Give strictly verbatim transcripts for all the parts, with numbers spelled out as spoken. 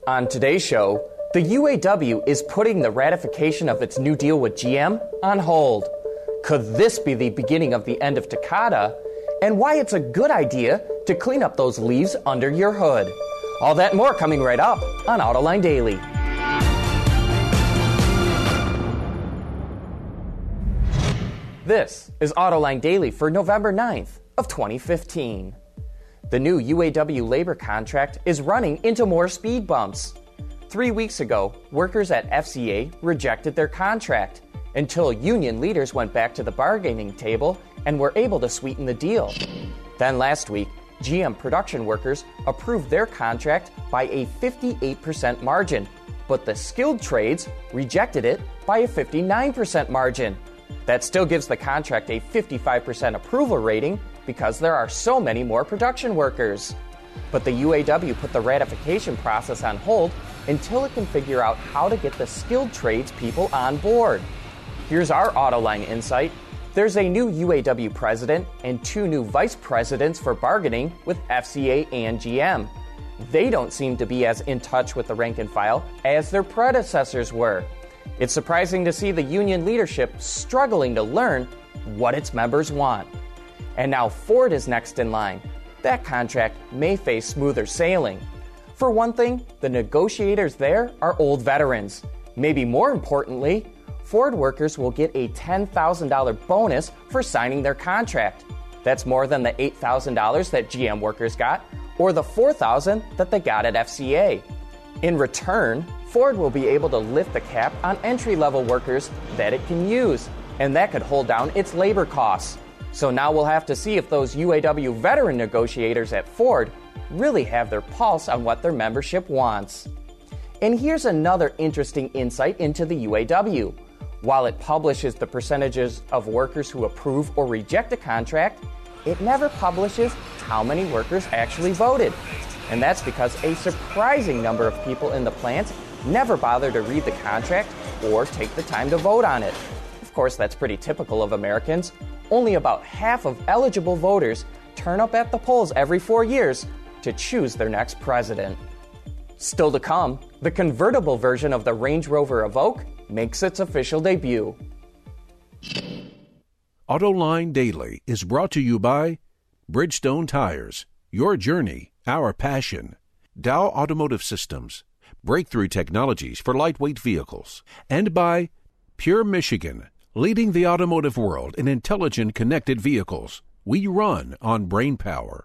On today's show, the U A W is putting the ratification of its new deal with G M on hold. Could this be the beginning of the end of Takata? And why it's a good idea to clean up those leaves under your hood. All that and more coming right up on Autoline Daily. This is Autoline Daily for November ninth of twenty fifteen. The new U A W labor contract is running into more speed bumps. Three weeks ago, workers at F C A rejected their contract until union leaders went back to the bargaining table and were able to sweeten the deal. Then last week, G M production workers approved their contract by a fifty-eight percent margin, but the skilled trades rejected it by a fifty-nine percent margin. That still gives the contract a fifty-five percent approval rating because there are so many more production workers. But the U A W put the ratification process on hold until it can figure out how to get the skilled trades people on board. Here's our Autoline insight. There's a new U A W president and two new vice presidents for bargaining with F C A and G M. They don't seem to be as in touch with the rank and file as their predecessors were. It's surprising to see the union leadership struggling to learn what its members want. And now Ford is next in line. That contract may face smoother sailing. For one thing, the negotiators there are old veterans. Maybe more importantly, Ford workers will get a ten thousand dollars bonus for signing their contract. That's more than the eight thousand dollars that G M workers got, or the four thousand dollars that they got at F C A. In return, Ford will be able to lift the cap on entry-level workers that it can use, and that could hold down its labor costs. So now we'll have to see if those U A W veteran negotiators at Ford really have their pulse on what their membership wants. And here's another interesting insight into the U A W. While it publishes the percentages of workers who approve or reject a contract, it never publishes how many workers actually voted. And that's because a surprising number of people in the plant never bother to read the contract or take the time to vote on it. Of course, that's pretty typical of Americans. Only about half of eligible voters turn up at the polls every four years to choose their next president. Still to come, the convertible version of the Range Rover Evoque makes its official debut. Autoline Daily is brought to you by Bridgestone Tires, your journey, our passion. Dow Automotive Systems, breakthrough technologies for lightweight vehicles. And by Pure Michigan, leading the automotive world in intelligent connected vehicles. We run on brain power.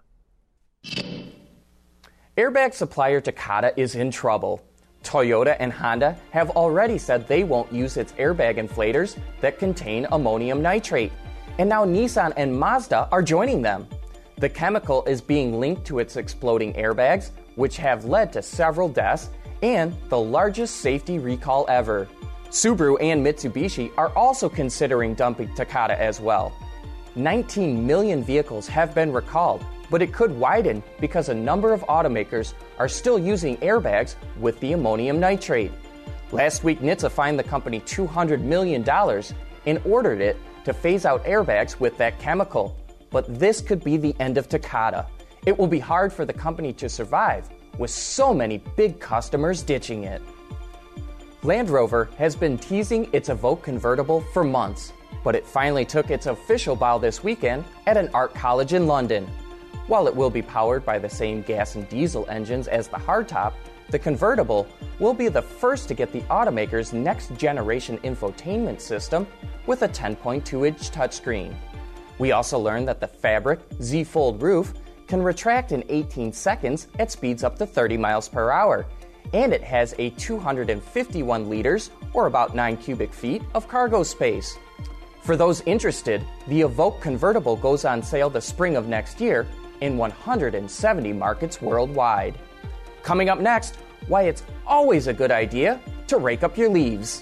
Airbag supplier Takata is in trouble. Toyota and Honda have already said they won't use its airbag inflators that contain ammonium nitrate. And now Nissan and Mazda are joining them. The chemical is being linked to its exploding airbags, which have led to several deaths and the largest safety recall ever. Subaru and Mitsubishi are also considering dumping Takata as well. nineteen million vehicles have been recalled, but it could widen because a number of automakers are still using airbags with the ammonium nitrate. Last week, N H T S A fined the company two hundred million dollars and ordered it to phase out airbags with that chemical. But this could be the end of Takata. It will be hard for the company to survive with so many big customers ditching it. Land Rover has been teasing its Evoque convertible for months, but it finally took its official bow this weekend at an art college in London. While it will be powered by the same gas and diesel engines as the hardtop, the convertible will be the first to get the automaker's next-generation infotainment system with a ten point two inch touchscreen. We also learned that the Fabric Z-Fold roof can retract in eighteen seconds at speeds up to thirty miles per hour, and it has a two hundred fifty-one liters, or about nine cubic feet, of cargo space. For those interested, the Evoque convertible goes on sale the spring of next year in one hundred seventy markets worldwide. Coming up next, why it's always a good idea to rake up your leaves.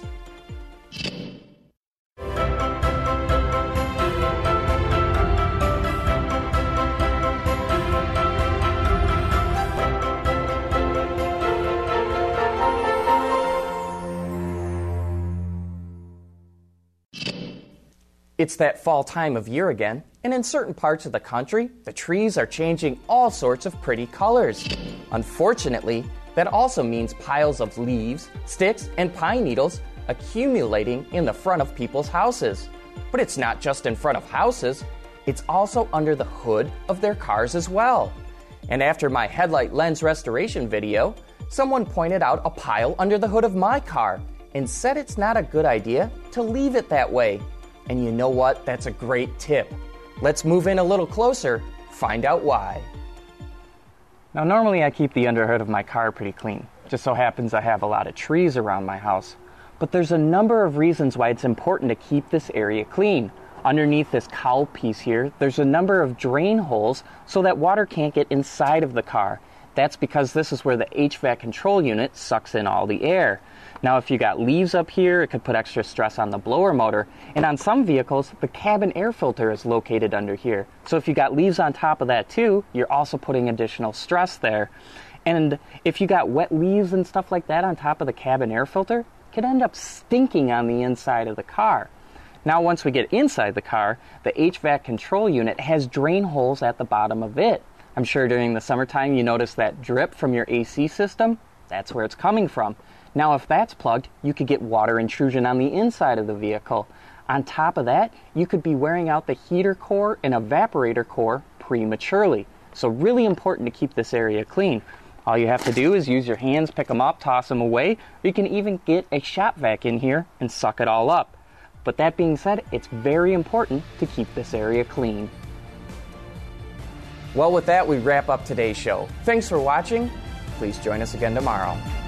It's that fall time of year again, and in certain parts of the country, the trees are changing all sorts of pretty colors. Unfortunately, That also means piles of leaves, sticks, and pine needles accumulating in the front of people's houses. But it's not just in front of houses, it's also under the hood of their cars as well. And after my headlight lens restoration video, someone pointed out a pile under the hood of my car and said it's not a good idea to leave it that way. And you know what? That's a great tip. Let's move in a little closer, find out why. Now, normally I keep the underhood of my car pretty clean. Just so happens I have a lot of trees around my house. But there's a number of reasons why it's important to keep this area clean. Underneath this cowl piece here, there's a number of drain holes so that water can't get inside of the car. That's because this is where the H V A C control unit sucks in all the air. Now, if you got leaves up here, it could put extra stress on the blower motor. And on some vehicles, the cabin air filter is located under here. So if you got leaves on top of that too, you're also putting additional stress there. And if you got wet leaves and stuff like that on top of the cabin air filter, it could end up stinking on the inside of the car. Now, once we get inside the car, the H V A C control unit has drain holes at the bottom of it. I'm sure during the summertime you notice that drip from your A C system. That's where it's coming from. Now, if that's plugged, you could get water intrusion on the inside of the vehicle. On top of that, you could be wearing out the heater core and evaporator core prematurely. So really important to keep this area clean. All you have to do is use your hands, pick them up, toss them away, or you can even get a shop vac in here and suck it all up. But that being said, it's very important to keep this area clean. Well, with that, we wrap up today's show. Thanks for watching. Please join us again tomorrow.